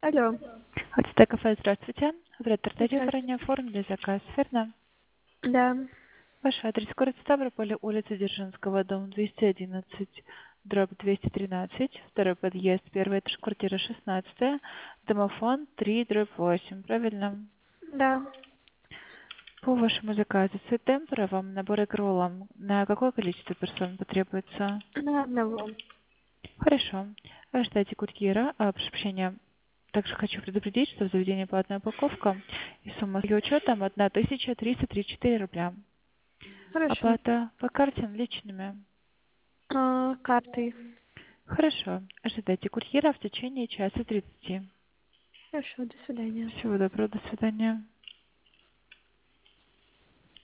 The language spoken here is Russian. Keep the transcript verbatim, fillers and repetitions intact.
Алло. Ацтек кафе, здравствуйте. Оператор дадите Здравствуйте. ранее оформили заказ, верно? Да. Ваш адрес город Ставрополь, улица Дзержинского, дом двести одиннадцать, дробь двести тринадцать, второй подъезд, первый этаж, квартира шестнадцатая, домофон три, дробь восемь, правильно? Да. По вашему заказу с темпора вам набор игролом на какое количество персон потребуется? На одного. Хорошо. Ждайте курьера. А, прошу прощения. Также хочу предупредить, что в заведении платная упаковка и сумма с ее учетом одна тысяча триста тридцать четыре рубля. Хорошо. Оплата по карте наличными. А, картой. Хорошо. Ожидайте курьера в течение часа тридцати. Хорошо, до свидания. Всего доброго. До свидания.